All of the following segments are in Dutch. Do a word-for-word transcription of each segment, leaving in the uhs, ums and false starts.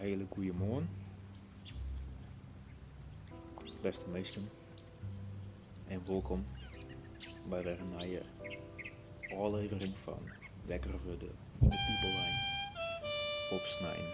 hele goede morgen, beste mensen, en welkom bij weer een nieuwe aflevering van Lekker Rudden in de Piepelwijn op Snijn.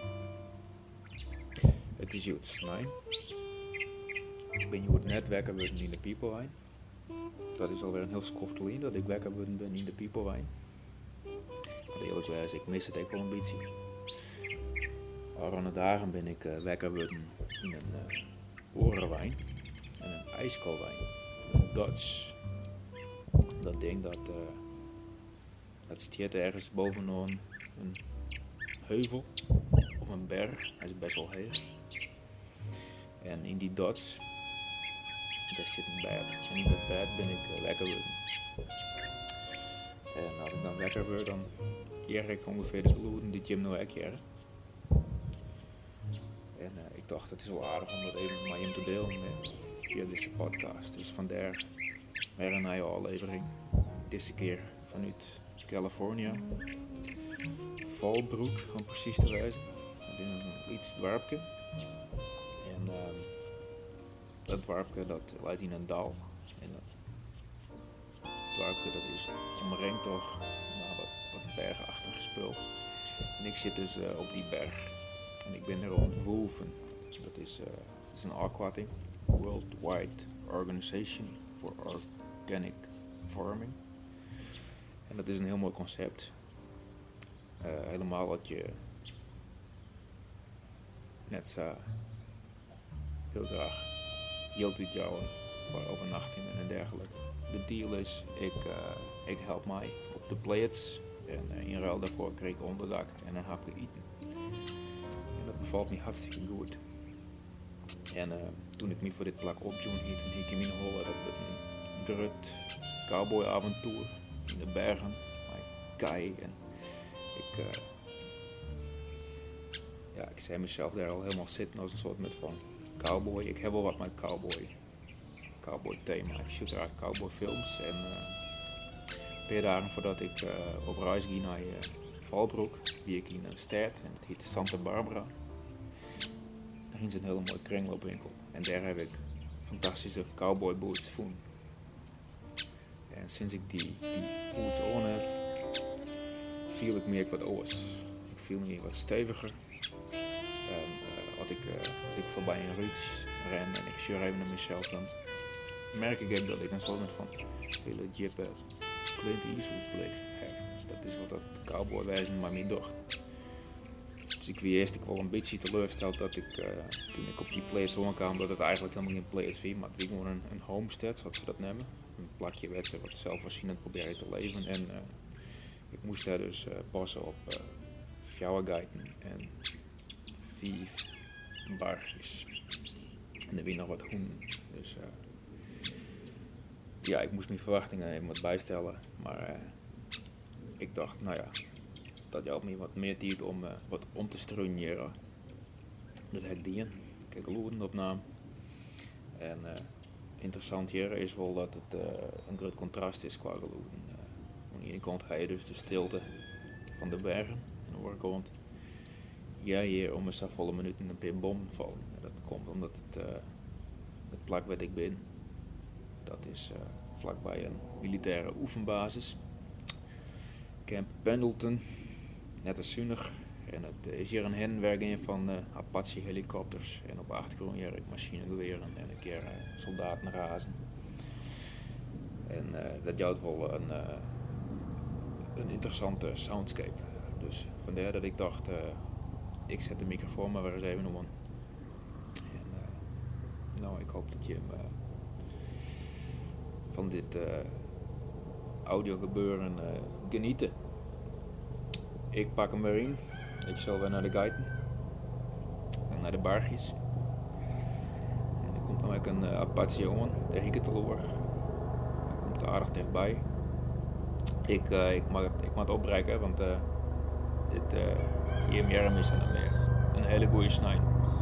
Het is goed Snijn. Ik ben goed net wakker worden in de Piepelwijn. Dat is alweer een heel skoftelien dat ik wakker worden ben in de Piepelwijn. Maar eerlijk wijs, ik mis het ook wel een beetje. Al aan de dagen ben ik uh, wakker worden in een uh, orenwijn en een ijskalwijn. Een Dutch. Dat ding dat, uh, dat staat ergens bovenaan een heuvel of een berg. Hij is best wel hoog. En in die Dutch, daar zit een bed. En in dat bed ben ik uh, wakker worden. En als ik dan wakker word, dan keer ik ongeveer de gloeden die Jim nou ook keer. En uh, ik dacht, het is wel aardig om dat even met hem te delen met, via deze podcast. Dus vandaar weer een nieuwe aflevering. Deze keer vanuit Californië. Fallbrook, om precies te wijzen. Dat is een iets dorpje. En uh, dat dorpje dat leidt in een dal. En dat dorpje dat is omringd door nou, wat, wat bergachtig spul. En ik zit dus uh, op die berg. En ik ben er rond Wolven. Dat is, uh, dat is een aquating. Worldwide Organization for Organic Farming. En dat is een heel mooi concept. Uh, helemaal wat je net zo heel graag hield uit jou voor overnachtingen en dergelijke. De deal is, ik, uh, ik help mij op de plaats. En uh, in ruil daarvoor kreeg ik onderdak en een hapje eten. En dat bevalt me hartstikke goed. En uh, toen ik me voor dit plak opjoen hiet, toen hiek ik me in hollen dat het een druk cowboyavontuur in de bergen, met kei. En ik, uh, ja, ik zei mezelf daar al helemaal zitten als een soort met van cowboy. Ik heb wel wat met cowboy, cowboy thema. Ik shoot graag cowboy films. En uh, een paar dagen voordat ik uh, op reis ging naar uh, Fallbrook, wie ik in een stad, en dat heet Santa Barbara. Daar ging ze een hele mooie kringloopwinkel. En daar heb ik fantastische cowboy boots gevonden. En sinds ik die, die boots aan heb, viel ik meer wat oors. Ik viel meer wat steviger. En uh, als, ik, uh, als ik voorbij een ruits ren en ik sure even naar mezelf, dan merk ik ook dat ik een soort van hele jippe Clint Eastwood blik heb. Dat is wat dat cowboywijzen maar mee docht. Dus ik wie eerst ik wel een beetje teleurgesteld dat ik, uh, toen ik op die plaats kwam, dat het eigenlijk helemaal geen plaats was, maar het was gewoon een, een homestead, zoals ze dat nemen. Een plakje werd ze wat zelfvoorzienend proberen te leven. En uh, ik moest daar dus uh, passen op uh, fjouwergeiten en vijf bargjes. En er weer nog wat hoen. Dus uh, ja, ik moest mijn verwachtingen even wat bijstellen. Maar uh, ik dacht, nou ja, dat helpt me wat meer tijd om uh, wat om te strunjeren. Dat heb ik die. Kijk, loeren op naam. En uh, interessant hier is wel dat het uh, een groot contrast is qua geloeren. Uh, aan de ene kant ga je dus de stilte van de bergen. Aan de andere kant ja, hier om een volle minuten een paar bom vallen. En dat komt omdat het, uh, het plak waar ik ben, dat is uh, vlakbij een militaire oefenbasis. Camp Pendleton, net als Zunig. En het is hier een henwerking van uh, Apache helikopters. En op de achtergrond hier ik machinegeweren en een keer uh, soldaten razen. En uh, dat jouwt wel een, uh, een interessante soundscape. Dus vandaar dat ik dacht, uh, ik zet de microfoon maar weer eens even om. En uh, nou, ik hoop dat je hem uh, van dit uh, audio gebeuren uh, genieten. Ik pak hem weer in. Ik zal weer naar de geiten. En naar de bargjes. En er komt namelijk een uh, Apache jongen, de Hikketeloor. Hij komt aardig dichtbij. Ik, uh, ik, mag, het, ik mag het opbreken, want uh, dit uh, hier meer is en meer. Een hele goede snij.